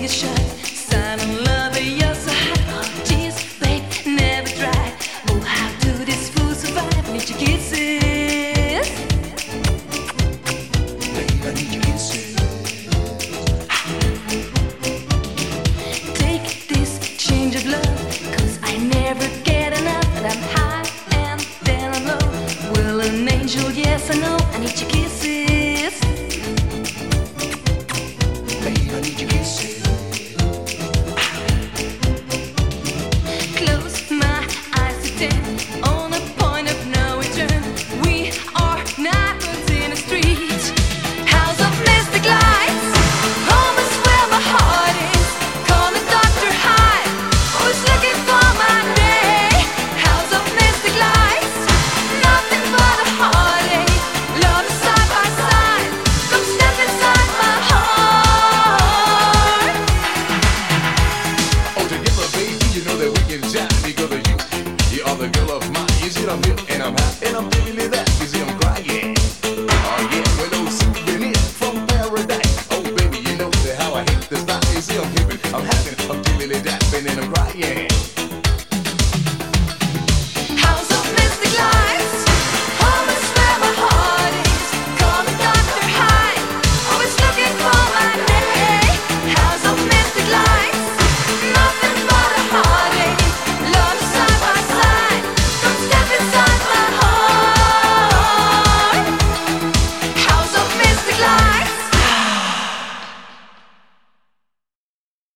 Yes, I know, I need your kisses. Babe, I need your kisses. Close my eyes to ten, on the point of no return. We are nightbirds in the street. House of mystic lights, home is where my heart is. Call the Dr. Hyde, who's looking for my day. House of mystic lights, nothing but a heartache. Love is side by side, come step inside my heart. Oh, together, baby, you know that we can shine together. You are the girl of mine. You see, I'm here and I'm happy and I'm feeling that. You see, I'm crying. Oh yeah, with those souvenirs from paradise. Oh baby, you know that how I hate this life. You see, I'm happy, I'm feeling that, and I'm crying.